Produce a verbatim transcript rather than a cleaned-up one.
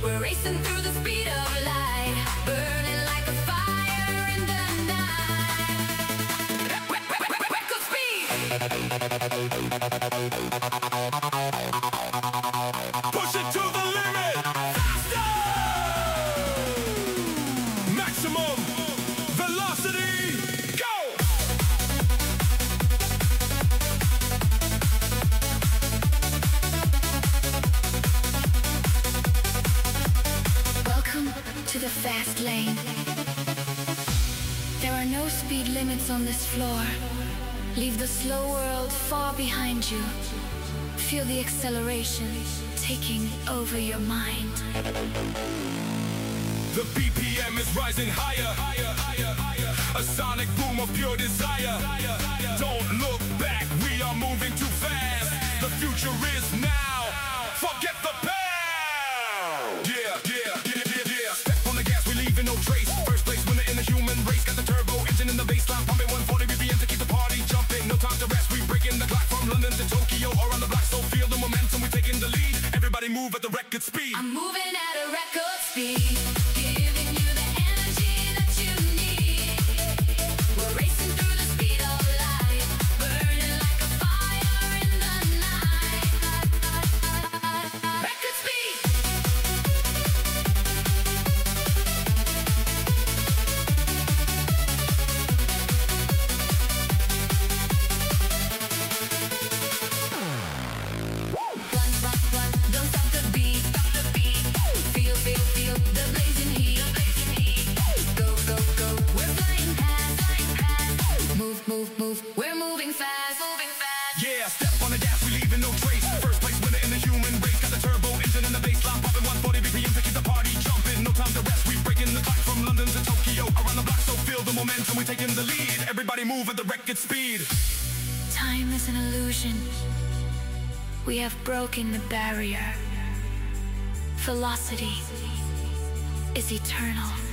We're racing through the speed of light, burning like a fire in the night. Record speed. Push it to the limit. Faster. Maximum velocity. Go. Welcome to the fast lane. There are no speed limits on this floor. Leave the slow world far behind you. Feel the acceleration taking over your mind. The B P M is rising higher, higher, higher, higher. A sonic boom of pure desire. Don't look back, we are moving too fast. The future is now. Forget the past. Yeah, yeah, yeah, yeah, yeah. Step on the gas, we leaving no trace. First place winner in the human race. Got the turbo engine in the baseline, pumping one forty B P M to keep the party jumping. No time to rest, we breaking the clock from London to Tokyo or on the block. So feel the momentum, we taking the lead. Everybody move at the record speed. I'm moving at a record speed, giving you the energy that you need. We're racing through the speed of light, burning like a fire in the night. Record speed. Run, run, run, don't stop the beat, stop the beat. Feel, feel, feel the blazing heat, the blazing heat. Go, go, go, we're flying past, flying past. Move, move, move, we're moving fast, moving fast. Yeah, step on the gas, we leaving no trace. First place winner in the human race. Got the turbo engine in the baseline, pumping one forty B P M to keep the party jumping. No time to rest, we breaking the clock from London to Tokyo. Around the block, so feel the momentum, we taking the lead. Everybody move at the record speed. Time is an illusion. We have broken the barrier. Velocity is eternal.